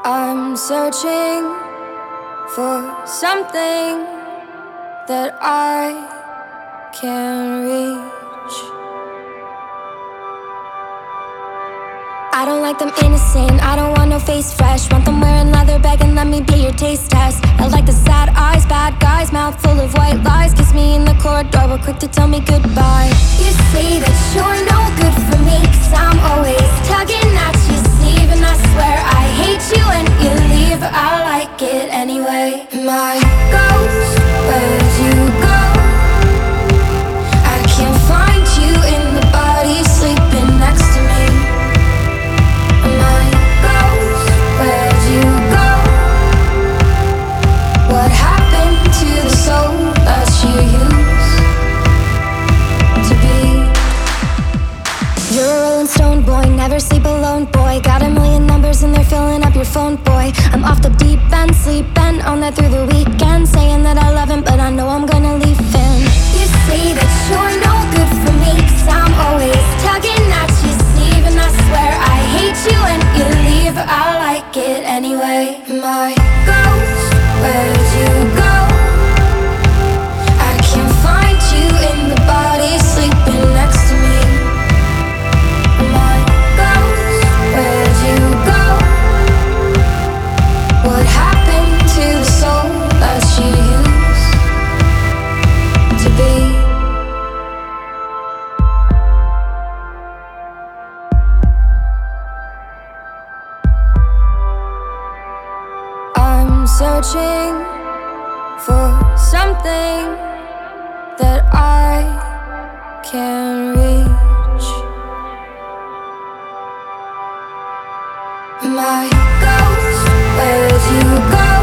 I'm searching for something that I can reach. I don't like them innocent, I don't want no face fresh. Want them wearing leather, begging let me be your taste test. I like the sad eyes, bad guys, mouth full of white lies. Kiss me in the corridor, but quick to tell me goodbye. You say that you're no good for me, 'cause I'm always tugging at your sleeve. And I swear I hate you when you leave, but I like it anyway. My ghost, where'd you go? I can't find you in the body sleeping next to me. My ghost, where'd you go? What happened to the soul that you used to be? You're a rolling stone boy, never sleep alone boy. Got a million numbers and they're filling up your phone boy. I'm off the deep end, sleeping on that through the weekend. Saying that I love him, but I know I'm gonna leave him. You say that you're no good for me, 'cause I'm always tugging at your sleeve. And I swear I hate you when you leave, but I like it anyway. My ghost, where'd you go? I can't find you in the body sleeping next to me. My ghost, where'd you go? What happened to the soul that you used to be? I'm searching for something that I can reach. My ghost, where'd you go?